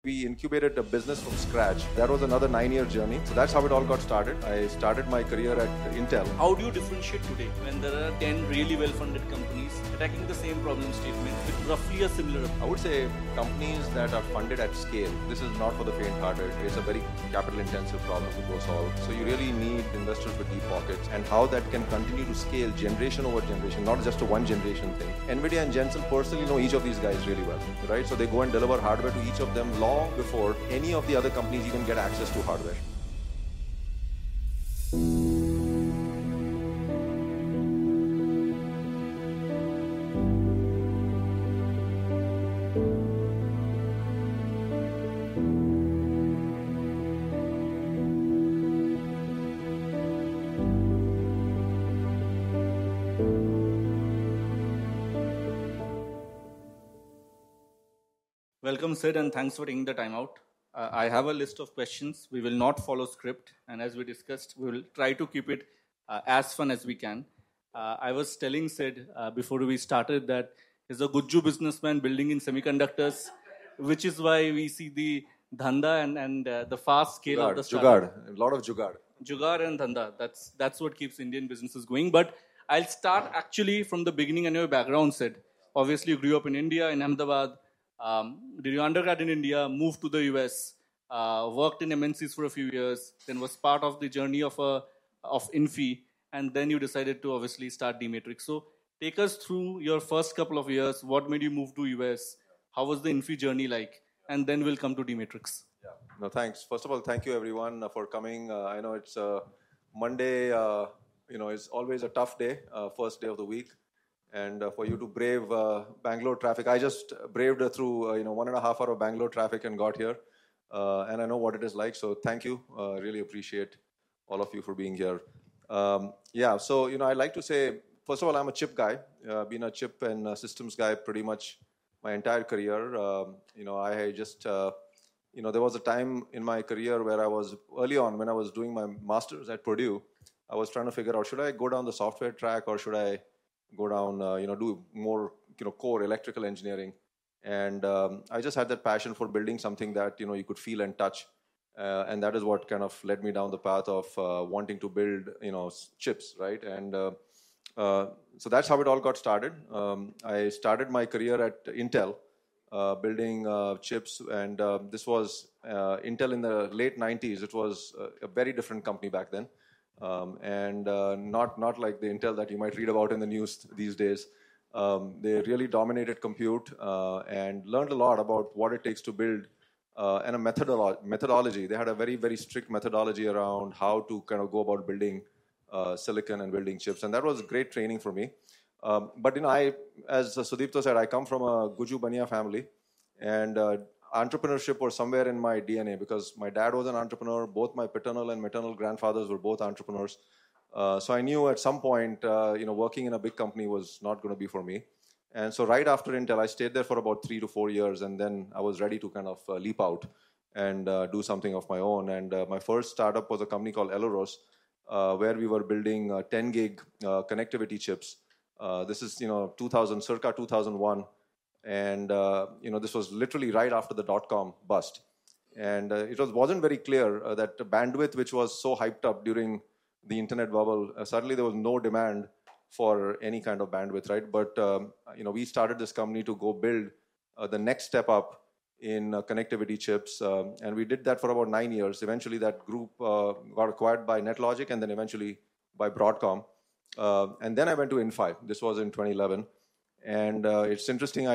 We incubated a business from scratch. That was another 9-year journey. So that's how it all got started. I started my career at Intel. How do you differentiate today when there are 10 really well-funded companies attacking the same problem statement with roughly a similar approach? I would say companies that are funded at scale. This is not for the faint-hearted. It's a very capital-intensive problem to go solve. So you really need investors with deep pockets, and how that can continue to scale generation over generation, not just a one generation thing. NVIDIA and Jensen personally know each of these guys really well, right? So they go and deliver hardware to each of them long before any of the other companies even get access to hardware. Welcome, Sid, and thanks for taking the time out. I have a list of questions. We will not follow script, and as we discussed, we will try to keep it as fun as we can. I was telling Sid before we started that he's a Gujju businessman building in semiconductors, which is why we see the dhanda and the fast scale of the startup. Jugaad, a lot of jugaad. Jugaad and dhanda, that's what keeps Indian businesses going. But I'll start actually from the beginning and your background, Sid. Obviously, you grew up in India, in Ahmedabad. Did your undergrad in India, moved to the US, worked in MNCs for a few years, then was part of the journey of Infi, and then you decided to obviously start D-Matrix. So take us through your first couple of years. What made you move to US? How was the Infi journey like? And then we'll come to D-Matrix. Yeah. No, thanks. First of all, thank you everyone for coming. I know it's Monday. It's always a tough day, first day of the week. And for you to brave Bangalore traffic, I just braved through 1.5 hour of Bangalore traffic and got here. And I know what it is like, so thank you. Really appreciate all of you for being here. So I like to say, first of all, I'm a chip guy. Been a chip and systems guy pretty much my entire career. I just, there was a time in my career where I was, early on when I was doing my master's at Purdue, I was trying to figure out, should I go down the software track or should I go down, do more, core electrical engineering. And I just had that passion for building something that, you could feel and touch. And that is what kind of led me down the path of wanting to build, chips, right? And so that's how it all got started. I started my career at Intel, building chips. And this was Intel in the late 90s. It was a very different company back then. Not like the Intel that you might read about in the news these days. They really dominated compute and learned a lot about what it takes to build and a methodology. They had a very, very strict methodology around how to kind of go about building silicon and building chips. And that was great training for me. But I, as Sudipto said, I come from a Guju Bania family. And entrepreneurship was somewhere in my DNA because my dad was an entrepreneur. Both my paternal and maternal grandfathers were both entrepreneurs. So I knew at some point, working in a big company was not going to be for me. And so right after Intel, I stayed there for about 3 to 4 years. And then I was ready to kind of leap out and do something of my own. And my first startup was a company called Eleros, where we were building 10 gig connectivity chips. This is, circa 2001. And, this was literally right after the dot-com bust. And it wasn't very clear that the bandwidth, which was so hyped up during the internet bubble, suddenly there was no demand for any kind of bandwidth, right? But, we started this company to go build the next step up in connectivity chips. And we did that for about 9 years. Eventually, that group got acquired by NetLogic and then eventually by Broadcom. And then I went to Infi. This was in 2011. And it's interesting,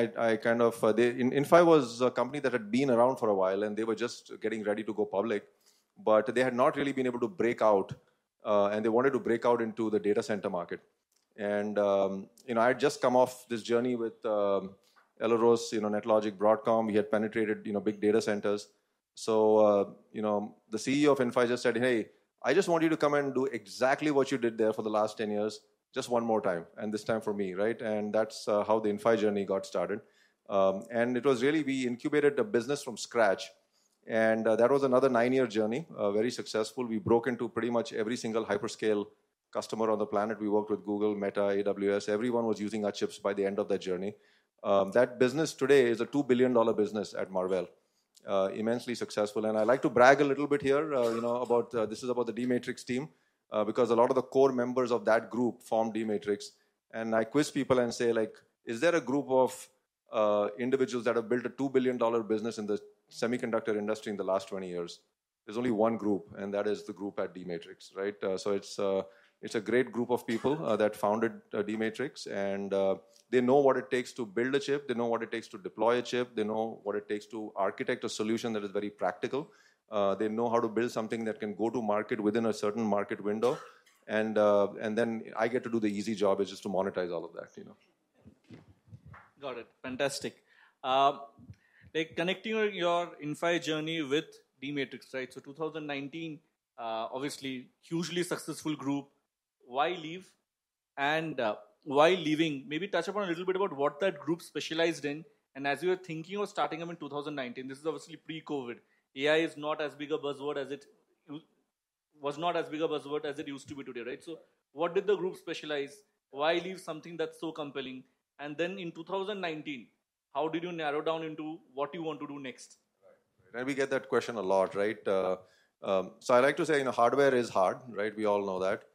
Infi was a company that had been around for a while and they were just getting ready to go public, but they had not really been able to break out and they wanted to break out into the data center market. And, I had just come off this journey with Eleros, NetLogic, Broadcom. We had penetrated, big data centers. So, the CEO of Infi just said, hey, I just want you to come and do exactly what you did there for the last 10 years. Just one more time, and this time for me, right? And that's how the Infi journey got started. And it was really, we incubated a business from scratch. And that was another 9-year journey, very successful. We broke into pretty much every single hyperscale customer on the planet. We worked with Google, Meta, AWS. Everyone was using our chips by the end of that journey. That business today is a $2 billion business at Marvell. immensely successful. And I like to brag a little bit here, about this is about the D-Matrix team, because a lot of the core members of that group formed D-Matrix. And I quiz people and say, like, is there a group of individuals that have built a $2 billion business in the semiconductor industry in the last 20 years? There's only one group, and that is the group at D-Matrix, right? So it's a great group of people that founded D-Matrix, and they know what it takes to build a chip. They know what it takes to deploy a chip. They know what it takes to architect a solution that is very practical. They know how to build something that can go to market within a certain market window, and then I get to do the easy job, is just to monetize all of that, Got it. Fantastic. Like connecting your Inphi journey with D-Matrix, right? So 2019, obviously, hugely successful group. Why leave? And while leaving, maybe touch upon a little bit about what that group specialized in. And as you were thinking of starting them in 2019, this is obviously pre-COVID. AI is not as big a buzzword as it was not as big a buzzword as it used to be today, right? So what did the group specialize? Why leave something that's so compelling? And then in 2019, how did you narrow down into what you want to do next? Right. And we get that question a lot, right? So I like to say, hardware is hard, right? We all know that.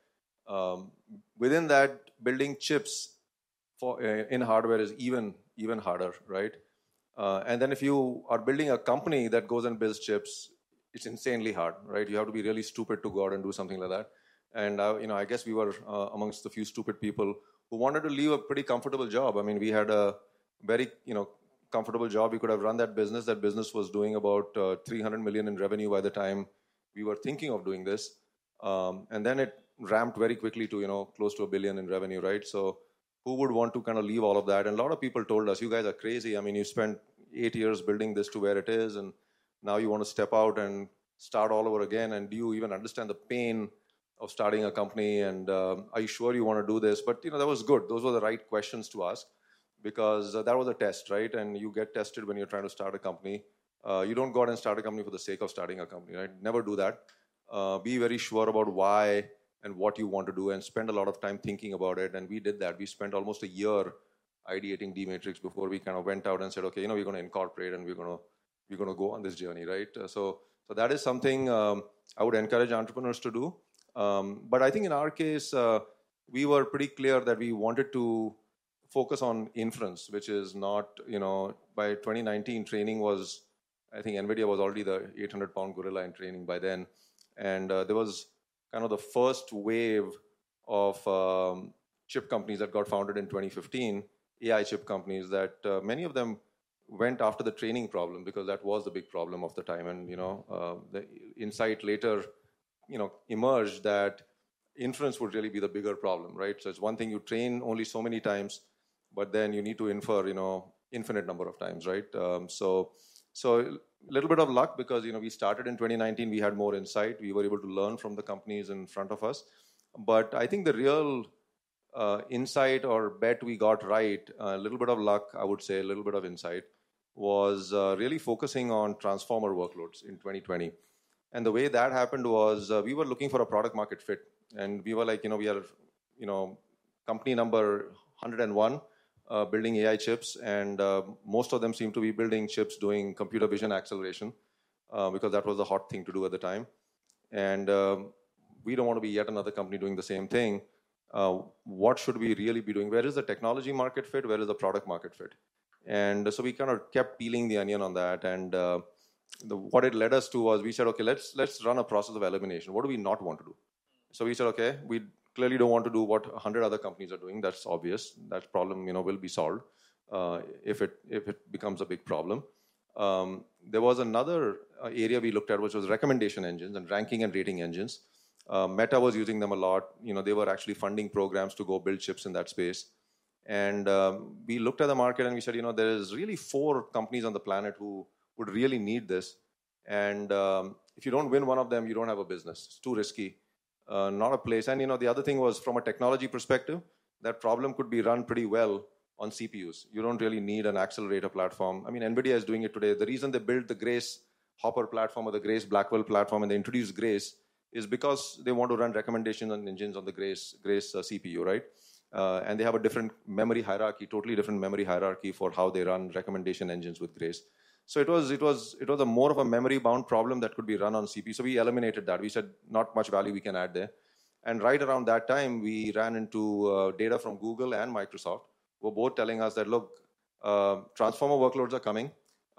Within that, building chips in hardware is even harder, right? And then if you are building a company that goes and builds chips, it's insanely hard, right? You have to be really stupid to go out and do something like that. And I guess we were amongst the few stupid people who wanted to leave a pretty comfortable job. I mean, we had a very comfortable job. We could have run that business. That business was doing about 300 million in revenue by the time we were thinking of doing this, and then it ramped very quickly to close to $1 billion in revenue, right? So who would want to kind of leave all of that? And a lot of people told us, you guys are crazy. I mean, you spent 8 years building this to where it is, and now you want to step out and start all over again. And do you even understand the pain of starting a company? And are you sure you want to do this? But that was good. Those were the right questions to ask, because that was a test, right? And you get tested when you're trying to start a company. You don't go out and start a company for the sake of starting a company, right? Never do that. Be very sure about why and what you want to do, and spend a lot of time thinking about it. And we did that. We spent almost a year ideating D-Matrix before we kind of went out and said, okay, we're going to incorporate and we're going to go on this journey, right? So that is something I would encourage entrepreneurs to do. But I think in our case, we were pretty clear that we wanted to focus on inference, which is not, by 2019, training was, I think NVIDIA was already the 800-pound gorilla in training by then. And there was kind of the first wave of chip companies that got founded in 2015, AI chip companies, that many of them went after the training problem, because that was the big problem of the time. And, the insight later, emerged that inference would really be the bigger problem, right? So it's one thing you train only so many times, but then you need to infer, infinite number of times, right? So a little bit of luck, because we started in 2019, we had more insight, we were able to learn from the companies in front of us. But I think the real insight or bet we got right, a little bit of luck, I would say, a little bit of insight, was really focusing on transformer workloads in 2020. And the way that happened was we were looking for a product market fit, and we were like, we are company number 101 building AI chips, and most of them seem to be building chips doing computer vision acceleration, because that was the hot thing to do at the time. And we don't want to be yet another company doing the same thing. What should we really be doing? Where is the technology market fit? Where is the product market fit? And so we kind of kept peeling the onion on that. And what it led us to was, we said, okay, let's run a process of elimination. What do we not want to do? So we said, okay, we clearly don't want to do what 100 other companies are doing. That's obvious. That problem, will be solved if it becomes a big problem. There was another area we looked at, which was recommendation engines and ranking and rating engines. Meta was using them a lot. They were actually funding programs to go build chips in that space. And we looked at the market and we said, there is really 4 companies on the planet who would really need this. And if you don't win one of them, you don't have a business. It's too risky. Not a place. And the other thing was, from a technology perspective, that problem could be run pretty well on CPUs. You don't really need an accelerator platform. I mean, NVIDIA is doing it today. The reason they built the Grace Hopper platform or the Grace Blackwell platform, and they introduced Grace, is because they want to run recommendation engines on the Grace CPU, right? And they have a different memory hierarchy, totally different memory hierarchy for how they run recommendation engines with Grace. So it was a more of a memory-bound problem that could be run on CPU. So we eliminated that. We said not much value we can add there. And right around that time, we ran into data from Google and Microsoft, who were both telling us that, look, transformer workloads are coming.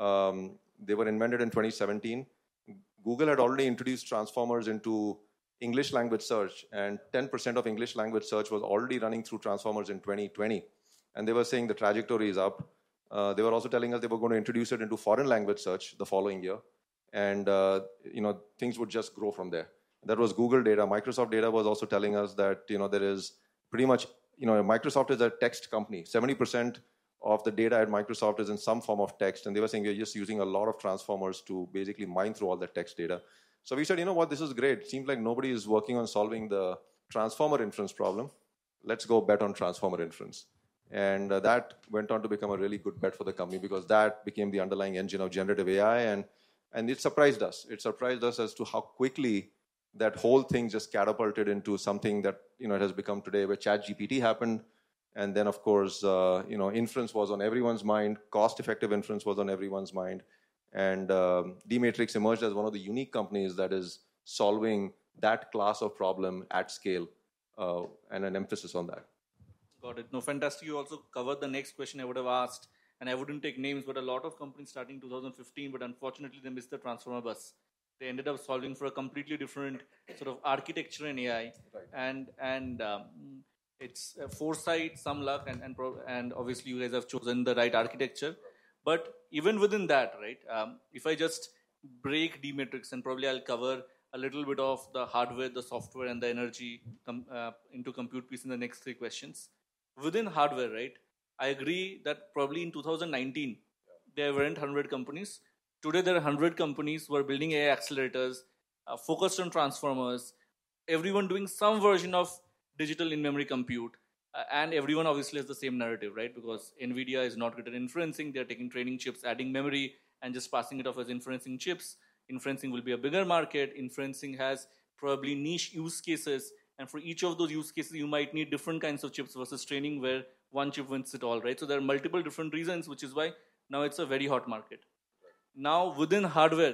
They were invented in 2017. Google had already introduced transformers into English language search, and 10% of English language search was already running through transformers in 2020. And they were saying the trajectory is up. They were also telling us they were going to introduce it into foreign language search the following year. And things would just grow from there. That was Google data. Microsoft data was also telling us that there is pretty much, Microsoft is a text company. 70% of the data at Microsoft is in some form of text. And they were saying we're just using a lot of transformers to basically mine through all that text data. So we said, you know what, this is great. Seems like nobody is working on solving the transformer inference problem. Let's go bet on transformer inference. And that went on to become a really good bet for the company because that became the underlying engine of generative AI. And it surprised us. It surprised us as to how quickly that whole thing just catapulted into something that it has become today, where ChatGPT happened. And then, of course, inference was on everyone's mind. Cost-effective inference was on everyone's mind. And D-Matrix emerged as one of the unique companies that is solving that class of problem at scale, and an emphasis on that. Got it. No, fantastic. You also covered the next question I would have asked, and I wouldn't take names, but a lot of companies starting 2015, but unfortunately they missed the transformer bus. They ended up solving for a completely different sort of architecture in AI, right. and it's foresight, some luck, and obviously you guys have chosen the right architecture. But even within that, right, if I just break D-Matrix, and probably I'll cover a little bit of the hardware, the software, and the energy into compute piece in the next three questions. Within hardware, right, I agree that probably in 2019, there weren't 100 companies. Today, there are 100 companies who are building AI accelerators, focused on transformers, everyone doing some version of digital in-memory compute. And everyone obviously has the same narrative, right? Because NVIDIA is not good at inferencing. They're taking training chips, adding memory, and just passing it off as inferencing chips. Inferencing will be a bigger market. Inferencing has probably niche use cases. And for each of those use cases, you might need different kinds of chips versus training where one chip wins it all, right? So there are multiple different reasons, which is why now it's a very hot market. Right. Now, within hardware,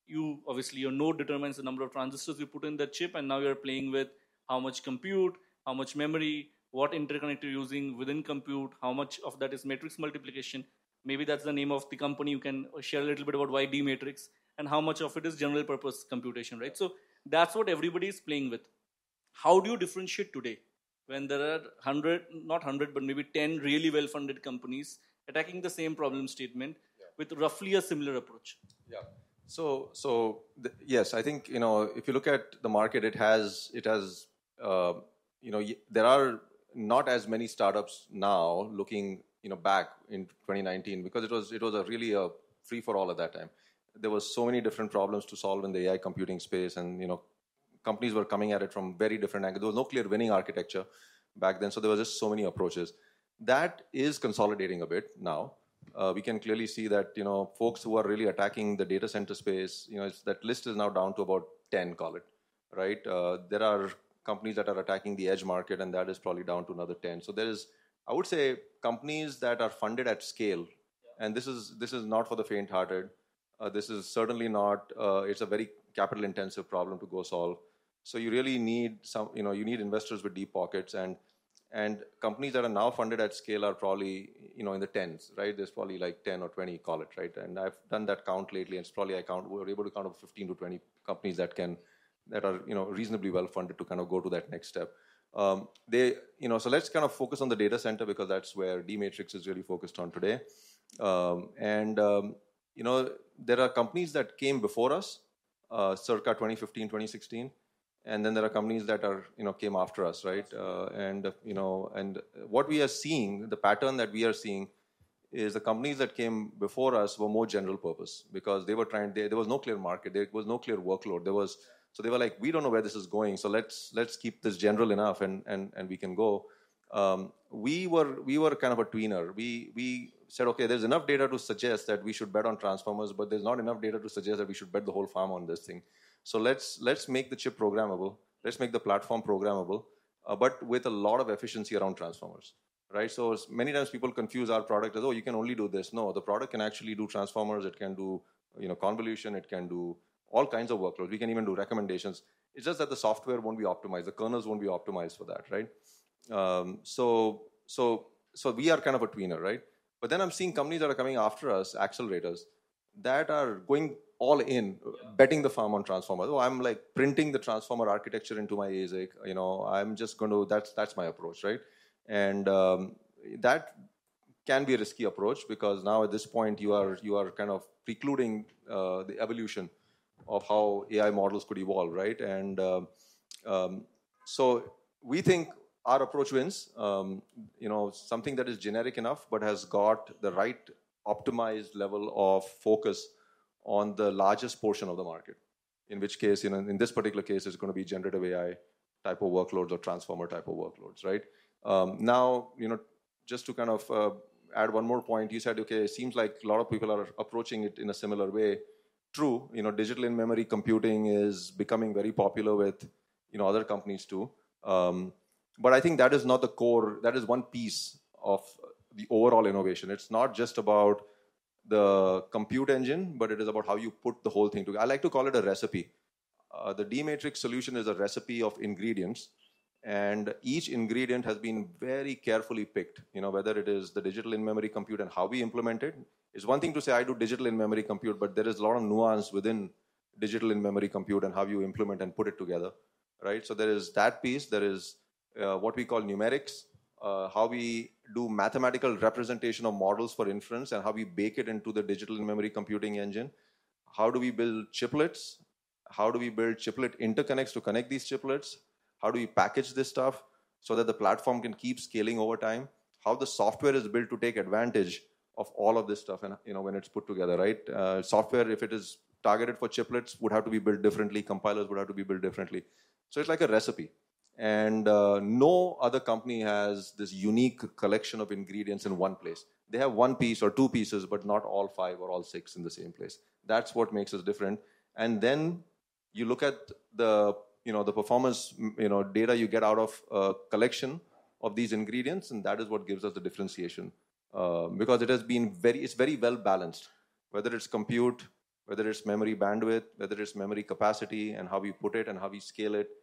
your node determines the number of transistors you put in the chip, and now you're playing with how much compute, how much memory, what interconnect you're using within compute, how much of that is matrix multiplication. Maybe that's the name of the company. You can share a little bit about why D-Matrix, and how much of it is general purpose computation, right? So that's what everybody is playing with. How do you differentiate today when there are 100, not 100, but maybe 10 really well-funded companies attacking the same problem statement with roughly a similar approach? Yeah. Yes, I think, if you look at the market, it has there are not as many startups now looking, back in 2019, because it was really a free for all at that time. There was so many different problems to solve in the AI computing space, and companies were coming at it from very different angles. There was no clear winning architecture back then, so there were just so many approaches. That is consolidating a bit now. We can clearly see that folks who are really attacking the data center space, that list is now down to about 10, call it, right? There are companies that are attacking the edge market, and that is probably down to another 10. So there is, I would say, companies that are funded at scale, and this is not for the faint-hearted. This is certainly not. It's a very capital-intensive problem to go solve. So you really need you need investors with deep pockets, and companies that are now funded at scale are probably in the tens, right? There's probably like 10 or 20, call it, right? And I've done that count lately, and it's probably we're able to count up 15 to 20 companies that are reasonably well funded to kind of go to that next step. So let's kind of focus on the data center, because that's where D-Matrix is really focused on today. There are companies that came before us, circa 2015, 2016. And then there are companies that came after us, right? And what we are seeing, the pattern that we are seeing, is the companies that came before us were more general purpose, because they were there was no clear market, there was no clear workload. So they were like, we don't know where this is going, so let's keep this general enough, and we can go. We were kind of a tweener. We said, okay, there's enough data to suggest that we should bet on transformers, but there's not enough data to suggest that we should bet the whole farm on this thing. So let's make the chip programmable. Let's make the platform programmable, but with a lot of efficiency around transformers, right? So many times people confuse our product as, oh, you can only do this. No, the product can actually do transformers. It can do, convolution. It can do all kinds of workloads. We can even do recommendations. It's just that the software won't be optimized. The kernels won't be optimized for that, right? So we are kind of a tweener, right? But then I'm seeing companies that are coming after us, accelerators, that are going all in, betting the farm on transformers. Oh, I'm like printing the transformer architecture into my ASIC. I'm just going to, that's my approach, right? And that can be a risky approach, because now at this point you are kind of precluding the evolution of how AI models could evolve, right? And so we think our approach wins. Something that is generic enough but has got the right optimized level of focus on the largest portion of the market. In which case, in this particular case, it's going to be generative AI type of workloads or transformer type of workloads, right? Now, just to kind of add one more point, you said, okay, it seems like a lot of people are approaching it in a similar way. True, digital in-memory computing is becoming very popular with, other companies too. But I think that is not the core. That is one piece of the overall innovation. It's not just about the compute engine, but it is about how you put the whole thing together. I like to call it a recipe. The D-Matrix solution is a recipe of ingredients, and each ingredient has been very carefully picked. Whether it is the digital in-memory compute and how we implement it. It's one thing to say I do digital in-memory compute, but there is a lot of nuance within digital in-memory compute and how you implement and put it together, right? So there is that piece. There is what we call numerics, how we do mathematical representation of models for inference and how we bake it into the digital in-memory computing engine. How do we build chiplets? How do we build chiplet interconnects to connect these chiplets? How do we package this stuff so that the platform can keep scaling over time? How the software is built to take advantage of all of this stuff, and when it's put together, right? Software, if it is targeted for chiplets, would have to be built differently. Compilers would have to be built differently. So it's like a recipe. And no other company has this unique collection of ingredients in one place. They have one piece or two pieces, but not all five or all six in the same place. That's what makes us different. And then you look at the performance data you get out of a collection of these ingredients, and that is what gives us the differentiation. Because it's very well balanced, whether it's compute, whether it's memory bandwidth, whether it's memory capacity and how we put it and how we scale it.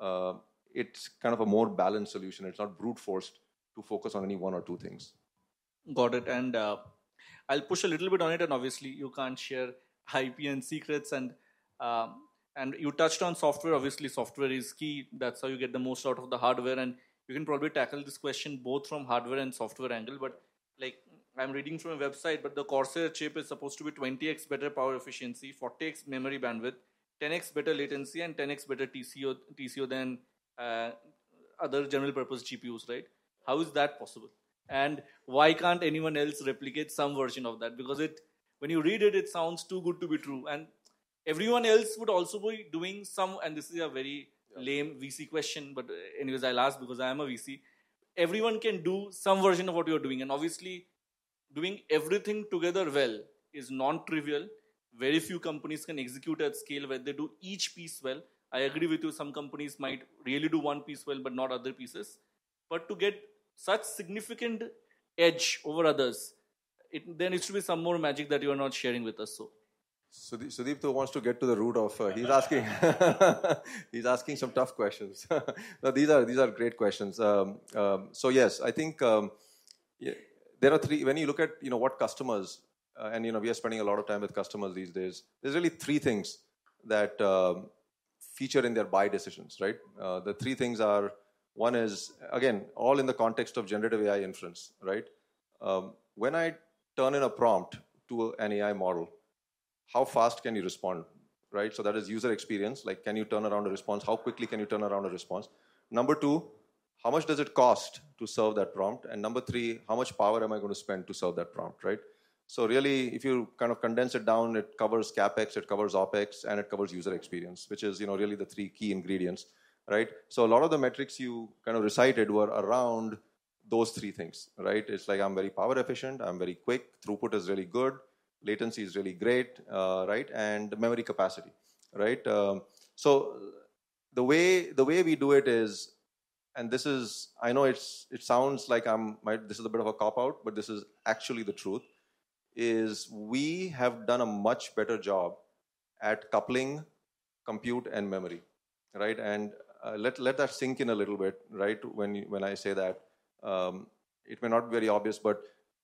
It's kind of a more balanced solution. It's not brute forced to focus on any one or two things. Got it. And I'll push a little bit on it. And obviously, you can't share IP and secrets. And you touched on software. Obviously, software is key. That's how you get the most out of the hardware. And you can probably tackle this question both from hardware and software angle. But like I'm reading from a website, but the Corsair chip is supposed to be 20x better power efficiency, 40x memory bandwidth, 10x better latency, and 10x better TCO than other general purpose GPUs, right? How is that possible? And why can't anyone else replicate some version of that? Because when you read it, it sounds too good to be true. And everyone else would also be doing some, and this is a very lame VC question, but anyways, I'll ask because I am a VC. Everyone can do some version of what you're doing. And obviously, doing everything together well is non-trivial. Very few companies can execute at scale where they do each piece well. I agree with you, some companies might really do one piece well, but not other pieces. But to get such significant edge over others, there needs to be some more magic that you are not sharing with us. So Sudeep wants to get to the root of, he's asking some tough questions. No, these are great questions. So yes, I think there are three, when you look at, what customers, and, we are spending a lot of time with customers these days, there's really three things that feature in their buy decisions, right? The three things are, one is, again, all in the context of generative AI inference, right? When I turn in a prompt to an AI model, how fast can you respond, right? So that is user experience. Like, can you turn around a response? How quickly can you turn around a response? Number two, how much does it cost to serve that prompt? And number three, how much power am I going to spend to serve that prompt, right? So really, if you kind of condense it down, it covers CapEx, it covers OpEx, and it covers user experience, which is, really the three key ingredients, right? So a lot of the metrics you kind of recited were around those three things, right? It's like I'm very power efficient, I'm very quick, throughput is really good, latency is really great, right? And memory capacity, right? So the way we do it is and this is, I know it sounds like this is a bit of a cop-out, but this is actually the truth, is we have done a much better job at coupling compute and memory, right? And let that sink in a little bit, right? When I say that, it may not be very obvious, but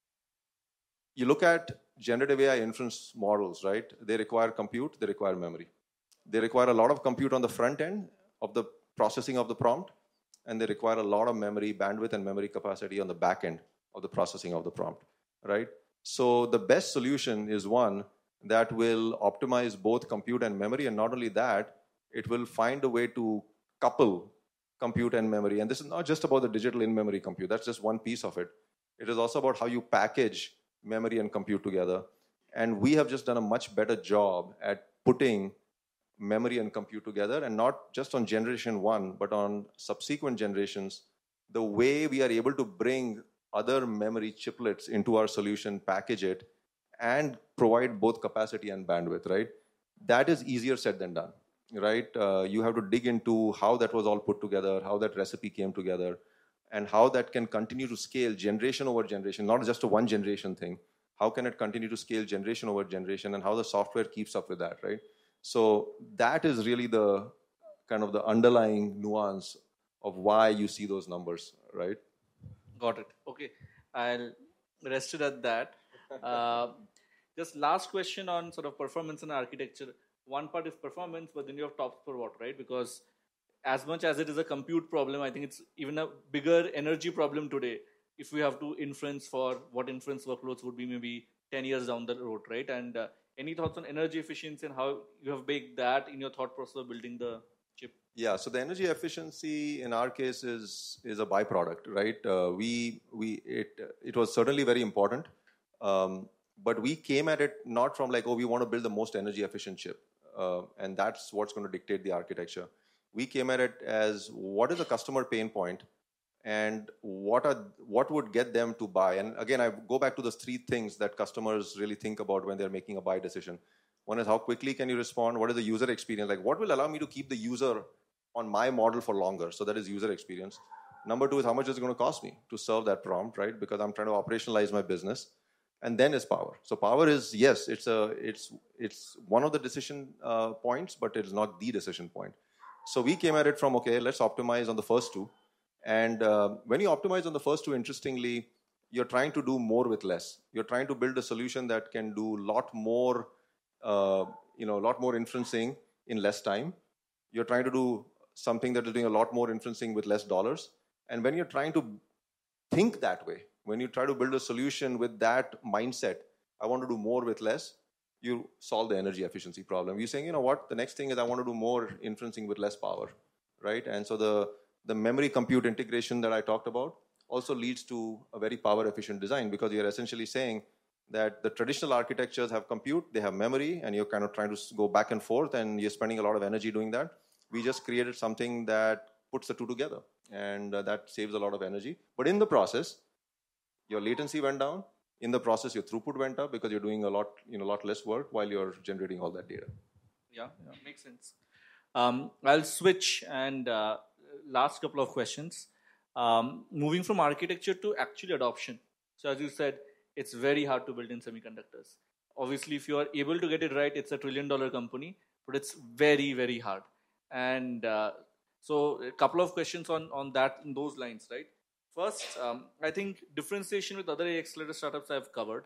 you look at generative AI inference models, right? They require compute, they require memory. They require a lot of compute on the front end of the processing of the prompt, and they require a lot of memory, bandwidth, and memory capacity on the back end of the processing of the prompt, right? So the best solution is one that will optimize both compute and memory, and not only that, it will find a way to couple compute and memory. And this is not just about the digital in-memory compute. That's just one piece of it. It is also about how you package memory and compute together. And we have just done a much better job at putting memory and compute together, and not just on generation 1, but on subsequent generations. The way we are able to bring other memory chiplets into our solution, package it, and provide both capacity and bandwidth, right? That is easier said than done, right? You have to dig into how that was all put together, how that recipe came together, and how that can continue to scale generation over generation, not just a one generation thing. How can it continue to scale generation over generation, and how the software keeps up with that, right? So that is really the kind of the underlying nuance of why you see those numbers, right? Got it. Okay, I'll rest it at that. Just last question on sort of performance and architecture. One part is performance, but then you have tops for what, right? Because as much as it is a compute problem, I think it's even a bigger energy problem today if we have to inference for what inference workloads would be maybe 10 years down the road, right? And any thoughts on energy efficiency and how you have baked that in your thought process of building the chip? Yeah, so the energy efficiency in our case is a byproduct, right? It was certainly very important, but we came at it not from like, oh, we want to build the most energy efficient chip, and that's what's going to dictate the architecture. We came at it as what is the customer pain point, and what would get them to buy. And again, I go back to those three things that customers really think about when they're making a buy decision. One is how quickly can you respond? What is the user experience? Like, what will allow me to keep the user on my model for longer? So that is user experience. Number two is how much is it going to cost me to serve that prompt, right? Because I'm trying to operationalize my business. And then is power. So power is, yes, it's one of the decision points, but it is not the decision point. So we came at it from, okay, let's optimize on the first two. And when you optimize on the first two, interestingly, you're trying to do more with less. You're trying to build a solution that can do a lot more inferencing in less time. You're trying to do something that is doing a lot more inferencing with less dollars. And when you're trying to think that way, when you try to build a solution with that mindset, I want to do more with less, you solve the energy efficiency problem. You're saying, you know what, the next thing is I want to do more inferencing with less power, right? And so the memory compute integration that I talked about also leads to a very power efficient design, because you're essentially saying that the traditional architectures have compute, they have memory, and you're kind of trying to go back and forth, and you're spending a lot of energy doing that. We just created something that puts the two together, and that saves a lot of energy. But in the process, your latency went down. In the process, your throughput went up because you're doing a lot less work while you're generating all that data. Yeah. Makes sense. I'll switch and last couple of questions. Moving from architecture to actually adoption. So as you said, it's very hard to build in semiconductors. Obviously, if you are able to get it right, it's $1 trillion company, but it's very, very hard. And so a couple of questions on that in those lines, right? First, I think differentiation with other AI accelerator startups I've covered.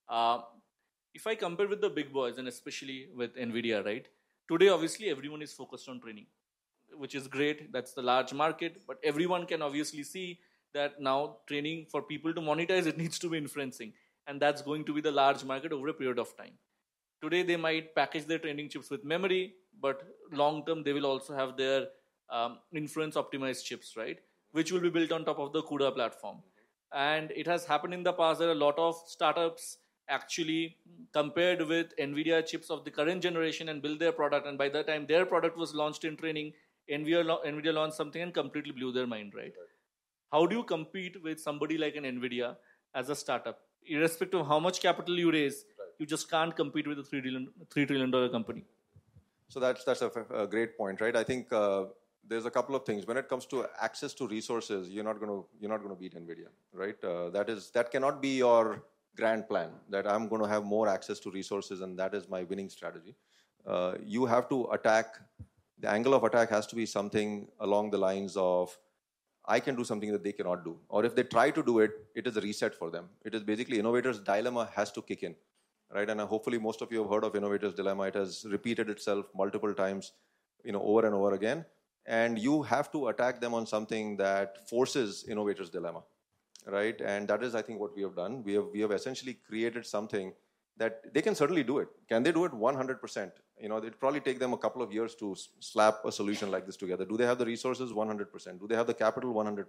If I compare with the big boys, and especially with NVIDIA, right? Today, obviously, everyone is focused on training, which is great. That's the large market. But everyone can obviously see that now training, for people to monetize, it needs to be inferencing. And that's going to be the large market over a period of time. Today, they might package their training chips with memory, but long term, they will also have their inference optimized chips, right? Which will be built on top of the CUDA platform. And it has happened in the past. There are a lot of startups actually compared with NVIDIA chips of the current generation and build their product. And by the time their product was launched in training, NVIDIA launched something and completely blew their mind, right? How do you compete with somebody like an NVIDIA as a startup? Irrespective of how much capital you raise, you just can't compete with a $3 trillion company. So that's a great point, right? I think there's a couple of things. When it comes to access to resources, you're not going to beat NVIDIA, right? That cannot be your grand plan, that I'm going to have more access to resources and that is my winning strategy. You have to attack, the angle of attack has to be something along the lines of, I can do something that they cannot do. Or if they try to do it, it is a reset for them. It is basically innovator's dilemma has to kick in, right? And hopefully most of you have heard of innovator's dilemma. It has repeated itself multiple times, over and over again. And you have to attack them on something that forces innovator's dilemma, right? And that is, I think, what we have done. We have essentially created something that they can certainly do it. Can they do it 100%? It'd probably take them a couple of years to slap a solution like this together. Do they have the resources? 100%. Do they have the capital? 100%.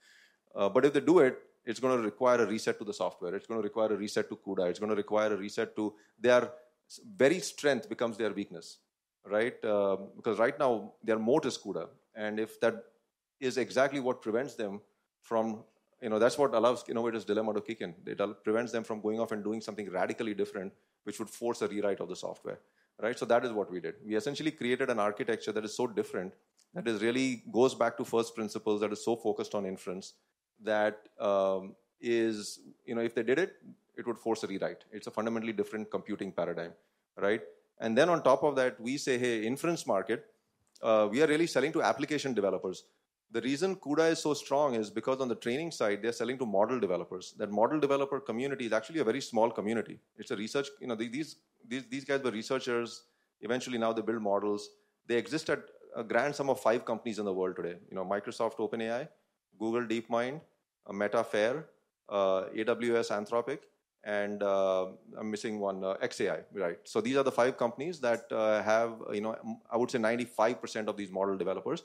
But if they do it, it's going to require a reset to the software. It's going to require a reset to CUDA. It's going to require a reset to their very strength becomes their weakness, right? Because right now, their moat is CUDA. And if that is exactly what prevents them from, that's what allows innovator's dilemma to kick in. It prevents them from going off and doing something radically different, which would force a rewrite of the software, right? So that is what we did. We essentially created an architecture that is so different, that is really goes back to first principles, that is so focused on inference, that is, if they did it, it would force a rewrite. It's a fundamentally different computing paradigm, right? And then on top of that, we say, hey, inference market, we are really selling to application developers. The reason CUDA is so strong is because on the training side, they're selling to model developers. That model developer community is actually a very small community. It's a research, these guys were researchers. Eventually now they build models. They exist at a grand sum of 5 companies in the world today. Microsoft OpenAI, Google DeepMind, Meta Fair, AWS Anthropic, and I'm missing one, XAI, right? So these are the 5 companies that have, I would say 95% of these model developers.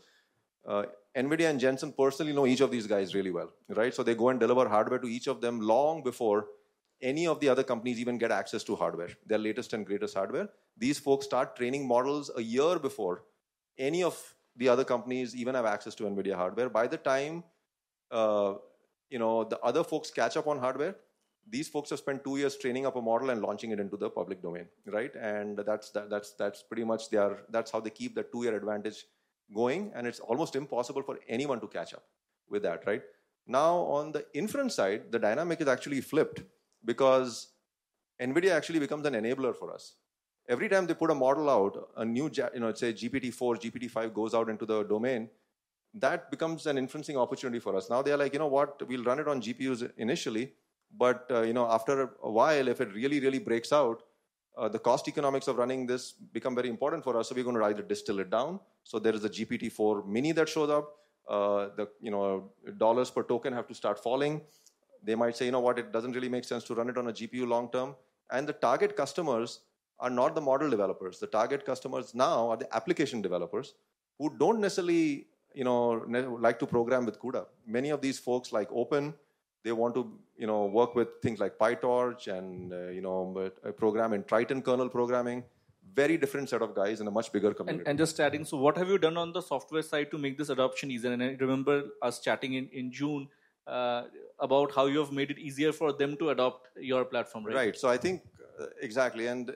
NVIDIA and Jensen personally know each of these guys really well, right? So they go and deliver hardware to each of them long before any of the other companies even get access to hardware, their latest and greatest hardware. These folks start training models a year before any of the other companies even have access to NVIDIA hardware. By the time the other folks catch up on hardware, these folks have spent 2 years training up a model and launching it into the public domain, right? And that's pretty much that's how they keep that 2-year advantage going, and it's almost impossible for anyone to catch up with that, right? Now, on the inference side, the dynamic is actually flipped, because NVIDIA actually becomes an enabler for us. Every time they put a model out, a new, say GPT-4, GPT-5 goes out into the domain, that becomes an inferencing opportunity for us. Now they're like, we'll run it on GPUs initially, but after a while, if it really, really breaks out, the cost economics of running this become very important for us, so we're going to either distill it down. So there is a GPT-4 mini that shows up. Dollars per token have to start falling. They might say, it doesn't really make sense to run it on a GPU long term. And the target customers are not the model developers. The target customers now are the application developers who don't necessarily, like to program with CUDA. Many of these folks like Open, they want to, work with things like PyTorch and, program in Triton kernel programming. Very different set of guys in a much bigger community. And just adding, so what have you done on the software side to make this adoption easier? And I remember us chatting in June about how you have made it easier for them to adopt your platform, right? Right. So I think exactly. And,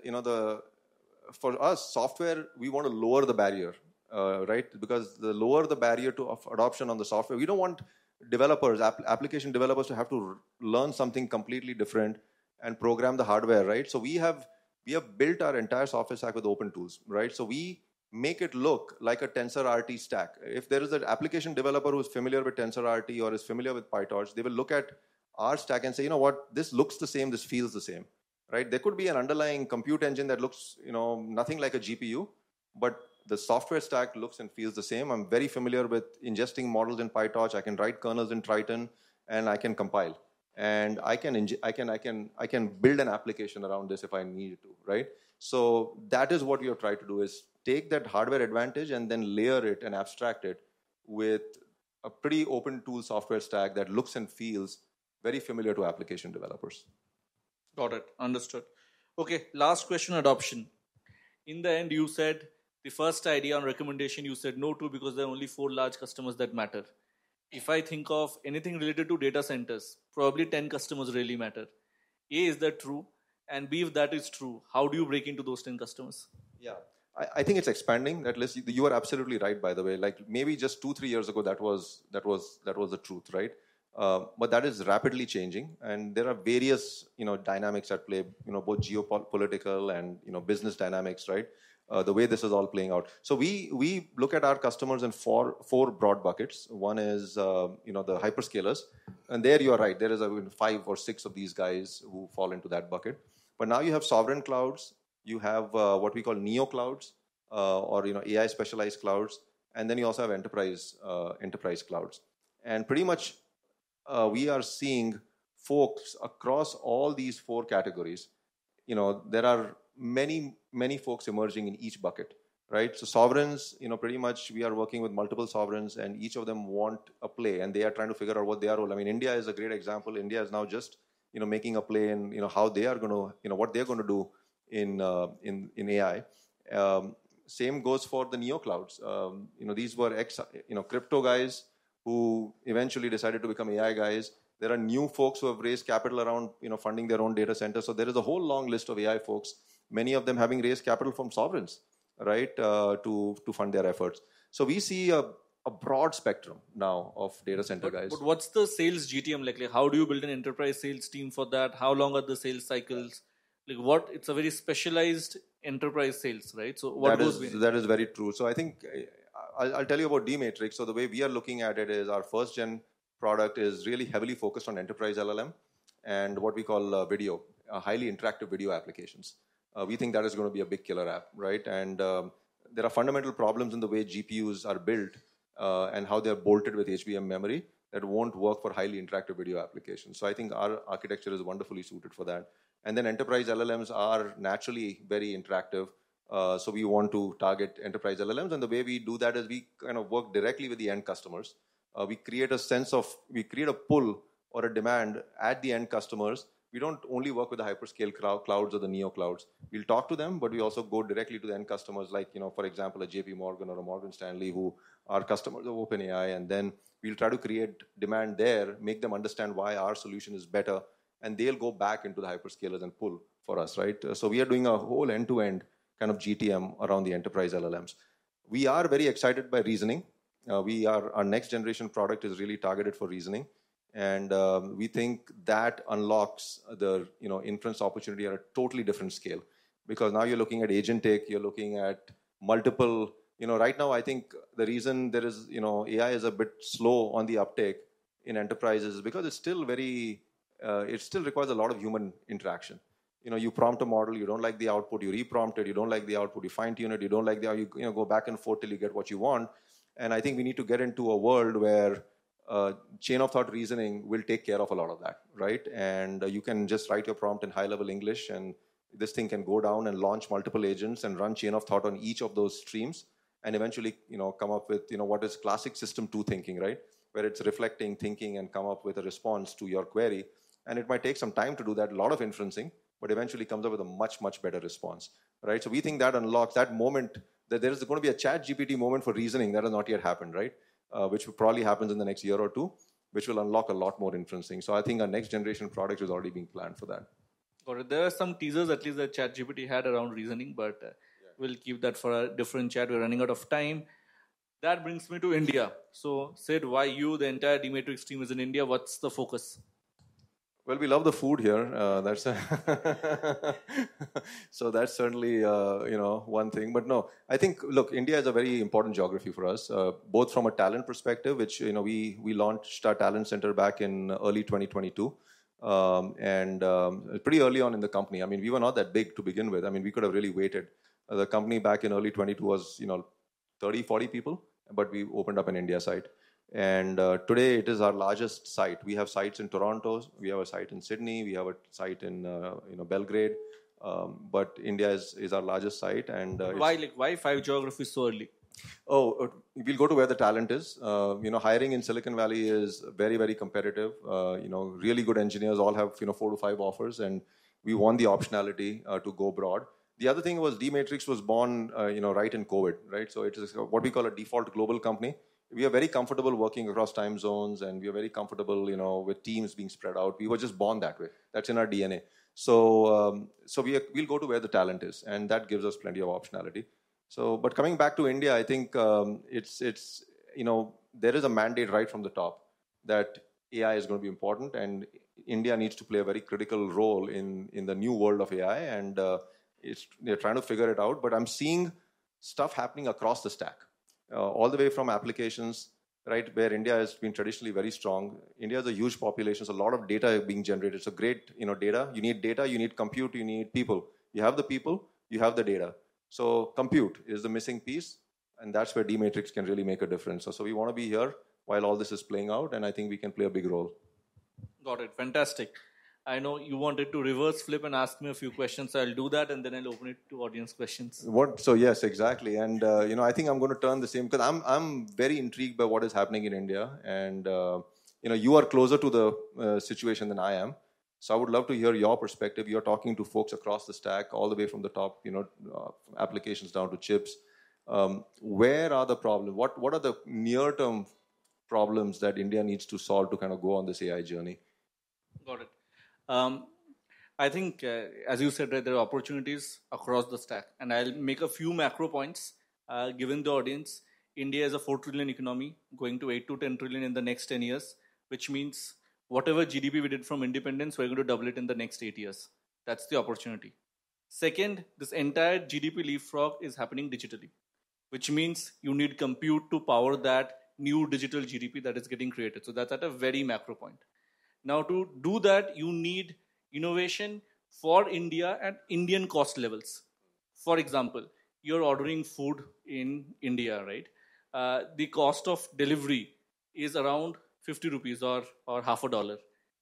for us, software, we want to lower the barrier, right? Because the lower the barrier of adoption on the software, we don't want developers, application developers to have to learn something completely different and program the hardware, right? So we have built our entire software stack with open tools, right? So we make it look like a TensorRT stack. If there is an application developer who is familiar with TensorRT or is familiar with PyTorch, they will look at our stack and say, this looks the same, this feels the same, right? There could be an underlying compute engine that looks, nothing like a GPU, but the software stack looks and feels the same. I'm very familiar with ingesting models in PyTorch. I can write kernels in Triton, and I can compile. And I can build an application around this if I need to, right? So that is what we have tried to do, is take that hardware advantage and then layer it and abstract it with a pretty open tool software stack that looks and feels very familiar to application developers. Got it. Understood. Okay, last question, adoption. In the end, you said the first idea on recommendation you said no to because there are only 4 large customers that matter. If I think of anything related to data centers, probably 10 customers really matter. A, is that true? And B, if that is true, how do you break into those 10 customers? Yeah. I think it's expanding that list. You are absolutely right, by the way. Like maybe just 2-3 years ago, that was the truth, right? But that is rapidly changing, and there are various dynamics at play. Both geopolitical and business dynamics, right? The way this is all playing out. So we look at our customers in four broad buckets. One is the hyperscalers, and there you are right. There is 5 or 6 of these guys who fall into that bucket. But now you have sovereign clouds. You have what we call neo clouds, or AI specialized clouds, and then you also have enterprise clouds. And pretty much we are seeing folks across all these 4 categories. There are many folks emerging in each bucket, right? So sovereigns, pretty much we are working with multiple sovereigns, and each of them want a play, and they are trying to figure out what their role. I mean, India is a great example. India is now just making a play in how they are going to what they're going to do in AI. Same goes for the neo clouds. These were crypto guys who eventually decided to become AI guys. There are new folks who have raised capital around funding their own data centers. So there is a whole long list of AI folks, many of them having raised capital from sovereigns, right, to fund their efforts. So we see a broad spectrum now of data center guys. But what's the sales GTM like? How do you build an enterprise sales team for that? How long are the sales cycles? It's a very specialized enterprise sales, right? So that is very true. So I think I'll tell you about D-Matrix. So the way we are looking at it is our first gen product is really heavily focused on enterprise LLM and what we call video, highly interactive video applications. We think that is going to be a big killer app, right? And there are fundamental problems in the way GPUs are built and how they're bolted with HBM memory that won't work for highly interactive video applications. So I think our architecture is wonderfully suited for that. And then enterprise LLMs are naturally very interactive. So we want to target enterprise LLMs. And the way we do that is we kind of work directly with the end customers. We create a pull or a demand at the end customers. We don't only work with the hyperscale clouds or the neo clouds. We'll talk to them, but we also go directly to the end customers, like, for example, a JP Morgan or a Morgan Stanley, who are customers of OpenAI. And then we'll try to create demand there, make them understand why our solution is better, and they'll go back into the hyperscalers and pull for us, right? So we are doing a whole end-to-end kind of GTM around the enterprise LLMs. We are very excited by reasoning. Our next generation product is really targeted for reasoning. And we think that unlocks the inference opportunity at a totally different scale. Because now you're looking at agentic, you're looking at multiple, right now I think the reason there is, AI is a bit slow on the uptake in enterprises is because it's still it still requires a lot of human interaction. You prompt a model, you don't like the output, you reprompt it, you don't like the output, you fine tune it, you don't like you go back and forth till you get what you want. And I think we need to get into a world where chain of thought reasoning will take care of a lot of that, right? And you can just write your prompt in high level English, and this thing can go down and launch multiple agents and run chain of thought on each of those streams, and eventually come up with what is classic system 2 thinking, right? Where it's reflecting, thinking, and come up with a response to your query. And it might take some time to do that, a lot of inferencing, but eventually comes up with a much better response, right? So we think that unlocks that moment, that there is going to be a ChatGPT moment for reasoning that has not yet happened, right? Which will probably happen in the next year or 2, which will unlock a lot more inferencing. So I think our next generation product is already being planned for that. Got it. There are some teasers at least that ChatGPT had around reasoning, but we'll keep that for a different chat. We're running out of time. That brings me to India. So, Sid, why you, the entire D-Matrix team is in India? What's the focus? Well, we love the food here. So that's certainly one thing. But no, I think, look, India is a very important geography for us, both from a talent perspective, which we launched our talent center back in early 2022, and pretty early on in the company. I mean, we were not that big to begin with. I mean, we could have really waited. The company back in early 22 was 30, 40 people, but we opened up an India site. And today it is our largest site. We have sites in Toronto, we have a site in Sydney, we have a site in Belgrade, but India is our largest site. And why 5 geographies so early? We'll go to where the talent is. Hiring in Silicon Valley is very competitive. Really good engineers all have 4 to 5 offers, and we want the optionality to go broad. The other thing was D-Matrix was born right in COVID, right? So it is what we call a default global company. We are very comfortable working across time zones, and we are very comfortable, with teams being spread out. We were just born that way. That's in our DNA. So we'll go to where the talent is, and that gives us plenty of optionality. So, but coming back to India, I think it's there is a mandate right from the top that AI is going to be important, and India needs to play a very critical role in the new world of AI, and they're trying to figure it out. But I'm seeing stuff happening across the stack, all the way from applications, right, where India has been traditionally very strong. India has a huge population, so a lot of data being generated. So great, data. You need compute, you need people. You have the people, you have the data. So compute is the missing piece, and that's where D-Matrix can really make a difference. So we want to be here while all this is playing out, and I think we can play a big role. Got it. Fantastic. I know you wanted to reverse flip and ask me a few questions, so I'll do that, and then I'll open it to audience questions. So yes, exactly. And I think I'm going to turn the same, because I'm very intrigued by what is happening in India, and you are closer to the situation than I am. So I would love to hear your perspective. You're talking to folks across the stack, all the way from the top, applications down to chips. Where are the problems? What are the near-term problems that India needs to solve to kind of go on this AI journey? Got it. I think, as you said, right, there are opportunities across the stack. And I'll make a few macro points. Given the audience, India is a 4 trillion economy, going to 8 to 10 trillion in the next 10 years, which means whatever GDP we did from independence, we're going to double it in the next 8 years. That's the opportunity. Second, this entire GDP leapfrog is happening digitally, which means you need compute to power that new digital GDP that is getting created. So that's at a very macro point. Now, to do that, you need innovation for India at Indian cost levels. For example, you're ordering food in India, right? The cost of delivery is around 50 rupees or $50.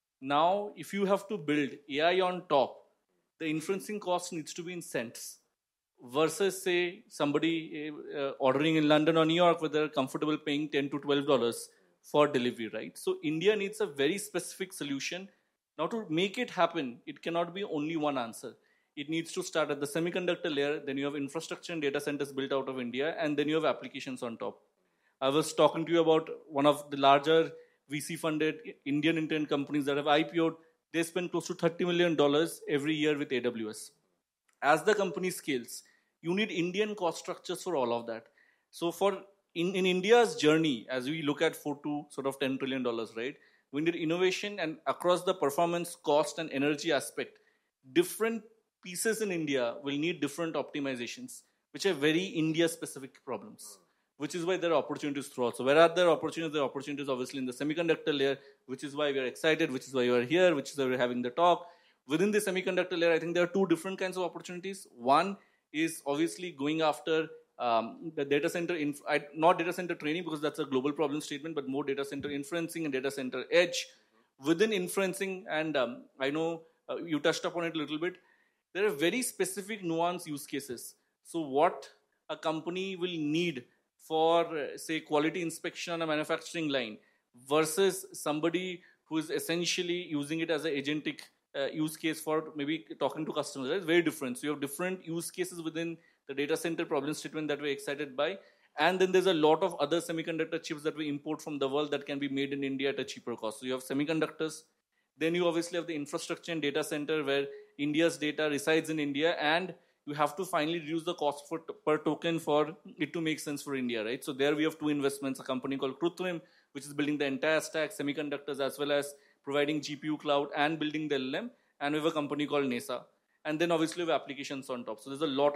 Now, if you have to build AI on top, the inferencing cost needs to be in cents versus, say, somebody ordering in London or New York where they're comfortable paying $10 to $12 for delivery, right? So India needs a very specific solution. Now, to make it happen, it cannot be only one answer. It needs to start at the semiconductor layer, then you have infrastructure and data centers built out of India, and then you have applications on top. I was talking to you about one of the larger VC-funded Indian internet companies that have IPO'd. They spend close to $30 million every year with AWS. As the company scales, you need Indian cost structures for all of that. So in India's journey, as we look at 4 to sort of $10 trillion, right, we need innovation, and across the performance, cost, and energy aspect, different pieces in India will need different optimizations, which are very India-specific problems, which is why there are opportunities throughout. So where are there opportunities? There are opportunities obviously in the semiconductor layer, which is why we are excited, which is why you are here, which is why we're having the talk. Within the semiconductor layer, I think there are two different kinds of opportunities. One is obviously going after the data center, not data center training, because that's a global problem statement, but more data center inferencing and data center edge. Within inferencing, and I know you touched upon it a little bit, there are very specific nuanced use cases. So what a company will need for, say, quality inspection on a manufacturing line versus somebody who is essentially using it as an agentic use case for maybe talking to customers. It's very different. So you have different use cases within the data center problem statement that we're excited by. And then there's a lot of other semiconductor chips that we import from the world that can be made in India at a cheaper cost. So you have semiconductors. Then you obviously have the infrastructure and data center where India's data resides in India, and you have to finally reduce the cost per token for it to make sense for India, right? So there we have two investments, a company called Krutrim, which is building the entire stack, semiconductors, as well as providing GPU cloud and building the LLM, and we have a company called NESA. And then obviously we have applications on top. So there's a lot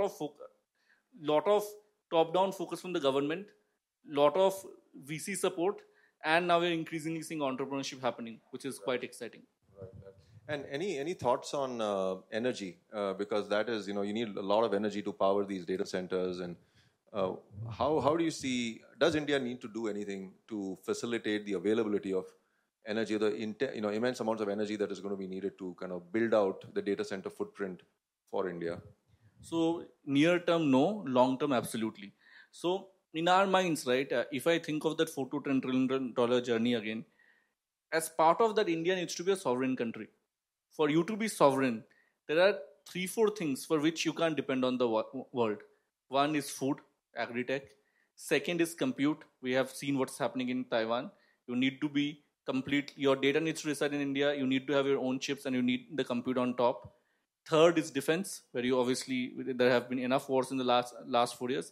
of top-down focus from the government, lot of VC support, and now we're increasingly seeing entrepreneurship happening, which is quite exciting. Right. And any thoughts on energy? Because that is, you need a lot of energy to power these data centers. And how do you see, does India need to do anything to facilitate the availability of energy, the immense amounts of energy that is going to be needed to kind of build out the data center footprint for India? So near term, no. Long term, absolutely. So in our minds, right, if I think of that $4 to $10 trillion journey again, as part of that, India needs to be a sovereign country. For you to be sovereign, there are 3-4 things for which you can't depend on the world. One is food, agri-tech. Second is compute. We have seen what's happening in Taiwan. You need to be complete. Your data needs to reside in India. You need to have your own chips, and you need the compute on top. Third is defense, where you obviously, there have been enough wars in the last 4 years.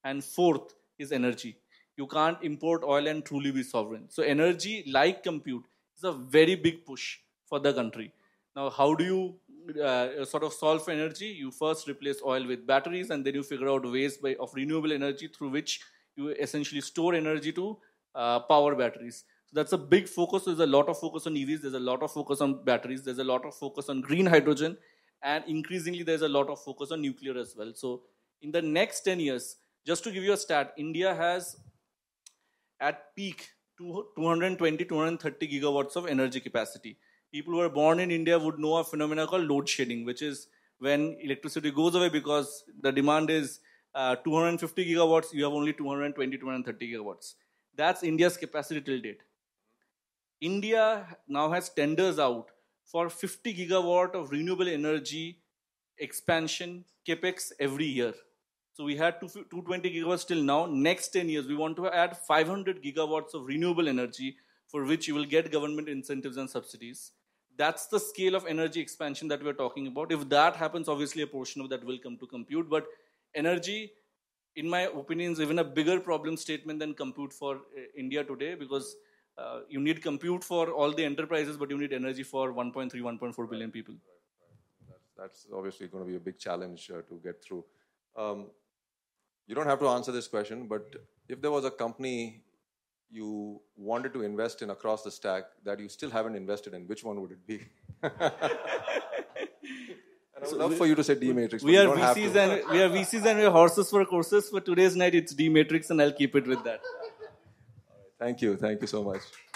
And fourth is energy. You can't import oil and truly be sovereign. So energy, like compute, is a very big push for the country. Now, how do you sort of solve for energy? You first replace oil with batteries, and then you figure out ways of renewable energy through which you essentially store energy to power batteries. So that's a big focus. There's a lot of focus on EVs. There's a lot of focus on batteries. There's a lot of focus on green hydrogen. And increasingly, there's a lot of focus on nuclear as well. So in the next 10 years, just to give you a stat, India has at peak 220, 230 gigawatts of energy capacity. People who are born in India would know a phenomena called load shedding, which is when electricity goes away because the demand is 250 gigawatts, you have only 220, 230 gigawatts. That's India's capacity till date. India now has tenders out for 50 gigawatt of renewable energy expansion capex every year. So we had 220 gigawatts till now. Next 10 years, we want to add 500 gigawatts of renewable energy for which you will get government incentives and subsidies. That's the scale of energy expansion that we're talking about. If that happens, obviously a portion of that will come to compute. But energy, in my opinion, is even a bigger problem statement than compute for India today, because you need compute for all the enterprises, but you need energy for 1.3, 1.4 billion people. That's obviously going to be a big challenge to get through. You don't have to answer this question, but if there was a company you wanted to invest in across the stack that you still haven't invested in, which one would it be? And I would love for you to say D-Matrix. We are VCs and we are horses for courses. For today's night, it's D-Matrix, and I'll keep it with that. Thank you so much.